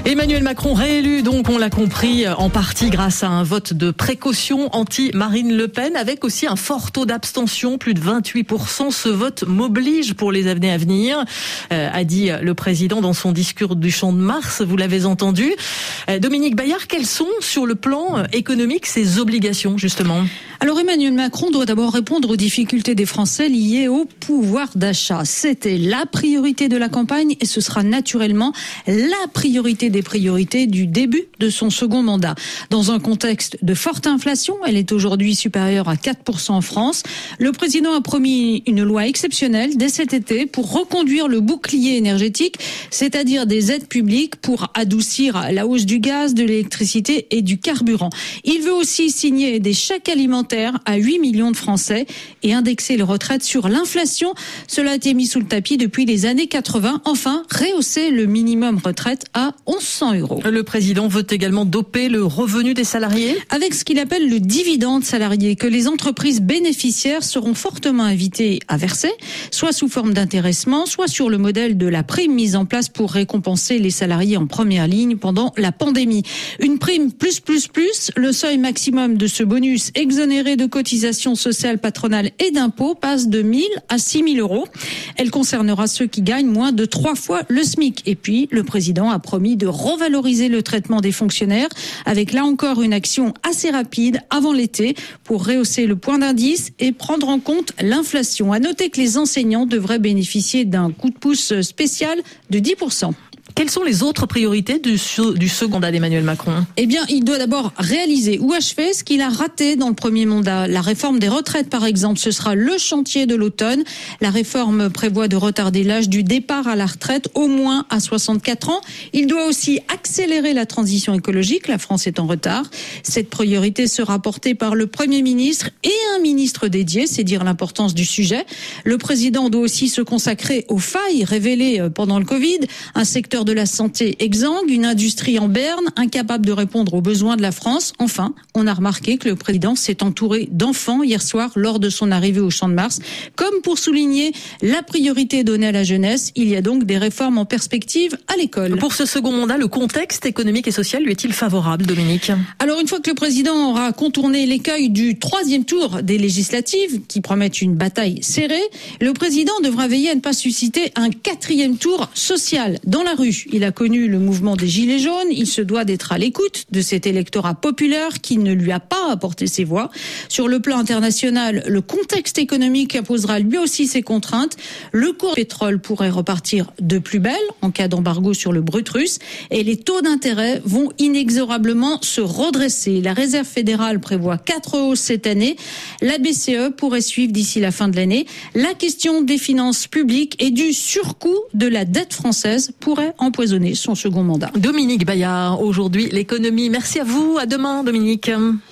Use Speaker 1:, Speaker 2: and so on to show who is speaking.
Speaker 1: Emmanuel Macron réélu, donc on l'a compris, en partie grâce à un vote de précaution anti-Marine Le Pen, avec aussi un fort taux d'abstention, plus de 28%. Ce vote m'oblige pour les années à venir, a dit le président dans son discours du Champ de Mars, vous l'avez entendu. Dominique Bayard, quelles sont sur le plan économique ces obligations justement ?
Speaker 2: Alors Emmanuel Macron doit d'abord répondre aux difficultés des Français liées au pouvoir d'achat. C'était la priorité de la campagne et ce sera naturellement la priorité des priorités du début de son second mandat. Dans un contexte de forte inflation, elle est aujourd'hui supérieure à 4% en France, le président a promis une loi exceptionnelle dès cet été pour reconduire le bouclier énergétique, c'est-à-dire des aides publiques pour adoucir la hausse du gaz, de l'électricité et du carburant. Il veut aussi signer des chèques alimentaires à 8 millions de Français et indexer les retraites sur l'inflation. Cela a été mis sous le tapis depuis les années 80. Enfin, rehausser le minimum retraite à 1 100 €.
Speaker 1: Le président veut également doper le revenu des salariés
Speaker 2: avec ce qu'il appelle le dividende salarié que les entreprises bénéficiaires seront fortement invitées à verser, soit sous forme d'intéressement, soit sur le modèle de la prime mise en place pour récompenser les salariés en première ligne pendant la pandémie. Une prime plus, le seuil maximum de ce bonus exonéré de cotisations sociales patronales et d'impôts passe de 1 000 à 6 000 €. Elle concernera ceux qui gagnent moins de 3 fois le SMIC. Et puis, le président a promis de revaloriser le traitement des fonctionnaires avec là encore une action assez rapide avant l'été pour rehausser le point d'indice et prendre en compte l'inflation. À noter que les enseignants devraient bénéficier d'un coup de pouce spécial de 10%.
Speaker 1: Quelles sont les autres priorités du second mandat d'Emmanuel Macron ?
Speaker 2: Eh bien, il doit d'abord réaliser ou achever ce qu'il a raté dans le premier mandat. La réforme des retraites, par exemple, ce sera le chantier de l'automne. La réforme prévoit de retarder l'âge du départ à la retraite au moins à 64 ans. Il doit aussi accélérer la transition écologique. La France est en retard. Cette priorité sera portée par le Premier ministre et un ministre dédié, c'est dire l'importance du sujet. Le président doit aussi se consacrer aux failles révélées pendant le Covid. Un secteur de la santé exsangue, une industrie en berne, incapable de répondre aux besoins de la France. Enfin, on a remarqué que le président s'est entouré d'enfants hier soir lors de son arrivée au Champ de Mars. Comme pour souligner la priorité donnée à la jeunesse, il y a donc des réformes en perspective à l'école.
Speaker 1: Pour ce second mandat, le contexte économique et social lui est-il favorable, Dominique ?
Speaker 2: Alors, une fois que le président aura contourné l'écueil du 3e tour des législatives, qui promettent une bataille serrée, le président devra veiller à ne pas susciter un 4e tour social dans la rue. Il a connu le mouvement des Gilets jaunes. Il se doit d'être à l'écoute de cet électorat populaire qui ne lui a pas apporté ses voix. Sur le plan international, le contexte économique imposera lui aussi ses contraintes. Le cours du pétrole pourrait repartir de plus belle en cas d'embargo sur le brut russe et les taux d'intérêt vont inexorablement se redresser. La Réserve fédérale prévoit 4 hausses cette année. La BCE pourrait suivre d'ici la fin de l'année. La question des finances publiques et du surcoût de la dette française pourrait empoisonner son second mandat.
Speaker 1: Dominique Bayard, aujourd'hui l'économie. Merci à vous, à demain Dominique.